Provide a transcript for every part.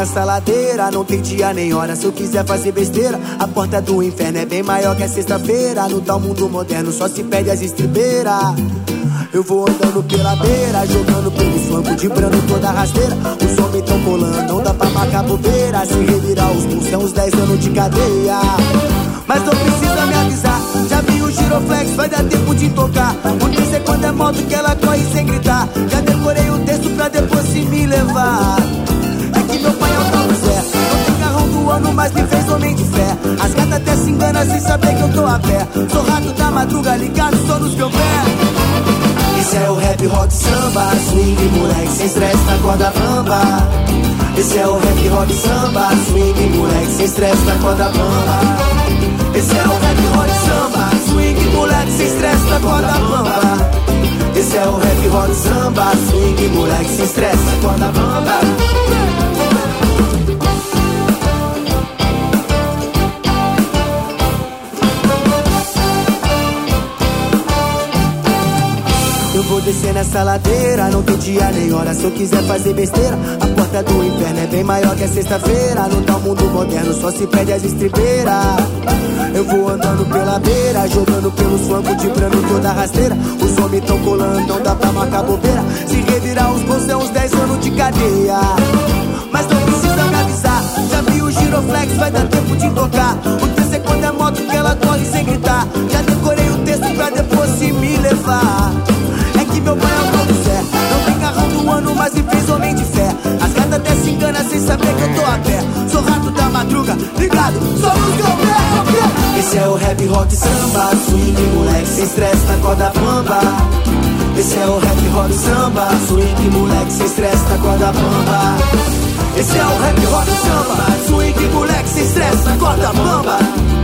nessa ladeira, não tem dia nem hora. Se eu quiser fazer besteira, a porta do inferno é bem maior que a sexta-feira. No tal mundo moderno só se perde as estribeiras. Eu vou andando pela beira, jogando pelo flanco, dibrando toda a rasteira. Os homens tão colando, não dá pra marcar bobeira. Se revirar os pulsos é uns 10 anos de cadeia. Mas não precisa me avisar, já vi o giroflex, vai dar tempo de tocar. O triste é quando é moto que ela corre sem gritar. Já decorei o texto pra depois se me levar. É que meu pai é o tal Zé, não tem carrão do ano, mas me fez homem de fé. As gatas até se enganam sem saber que eu tô a pé. Sou rato da madruga, ligado só nos meus pés. Esse é o rap, rock, samba, swing, moleque, sem estresse na corda bamba. Esse é o rap, rock, samba, swing, moleque, sem estresse na corda bamba. Esse é o rap, rock, samba, swing, moleque, sem estresse na corda bamba. Esse é o rap, rock, samba, swing, moleque, sem estresse na corda bamba. Eu vou descer nessa ladeira, não tem dia nem hora. Se eu quiser fazer besteira, a porta do inferno é bem maior que a sexta-feira. No tal mundo moderno só se perde as estribeiras. Eu vou andando pela beira, jogando pelos flancos, dibrando toda a rasteira. Os homens tão colando, não dá pra marcar bobeira. Se revirar os bolsos é uns 10 anos de cadeia. Mas não precisa me avisar, já vi o giroflex, vai dar tempo de tocar. O texto é quando é moto que ela corre sem gritar. Já decorei o texto pra depois se me levar. É que meu pai é o tal Zé, não tem carrão do ano, mas me fez homem de fé. As gatas até se enganam sem saber que eu tô a pé. Sou rato da madruga, ligado, só nos meus pés. Esse é o rap, rock, samba, swing, moleque, sem estresse na corda bamba. Esse é o rap, rock, samba, swing, moleque, sem estresse na corda bamba. Esse é o rap, rock, samba, swing, moleque, sem estresse na corda bamba.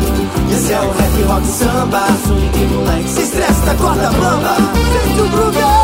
Esse é o rap, rock, samba, swing, moleque, sem estresse na corda bamba. Sente o groove.